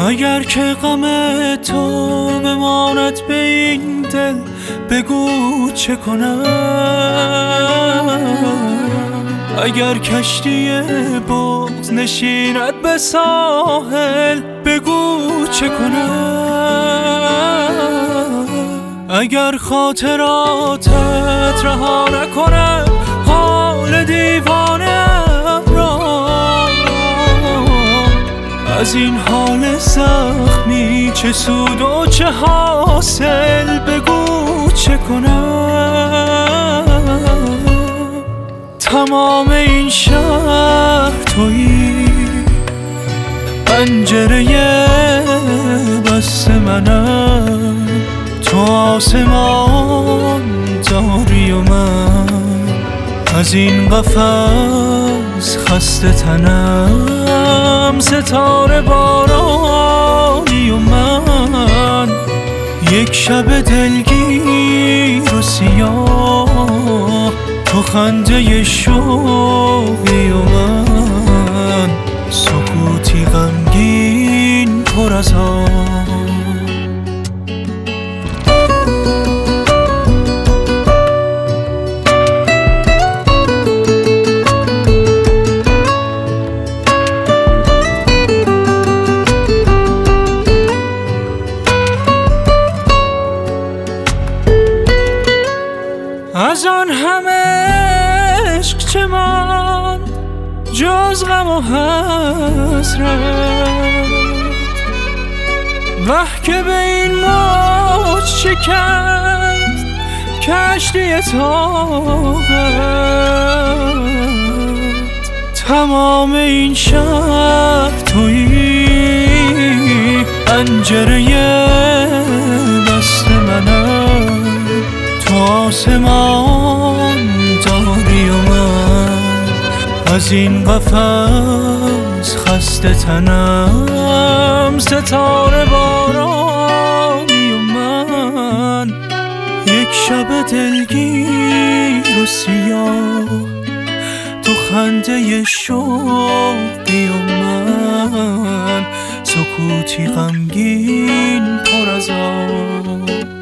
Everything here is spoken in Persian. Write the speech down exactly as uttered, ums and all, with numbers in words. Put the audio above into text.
اگر که غم تو بماند به این دل، بگو چه کنم؟ اگر کشتی بغض نشیند به ساحل، بگو چه کنم؟ اگر خاطراتت رها نکنم حال دیوانه‌ام را، از این حال زخمی چه سود و چه حاصل؟ بگو چه کنم؟ تمام این شهر تویی، پنجره بسته منم، تو آسمان داری و من از این قفس خسته تنم. ستاره بارانی و من، یک شب دلگیر و سیاه، تو خنده شوقی و من سکوتی غمگین پر از آه. از آن همه عشق چه من جز غم و حسرت، وه که به این موج شکست کشتی طاقت. تمام این شهر تویی، پنجره بسته منم، تو آسمان داری و من از این قفس خسته تنم. ستاره بارانی و من، یک شب دلگیر و سیاه، تو خنده شوقی و من سکوتی غمگین پر از آه.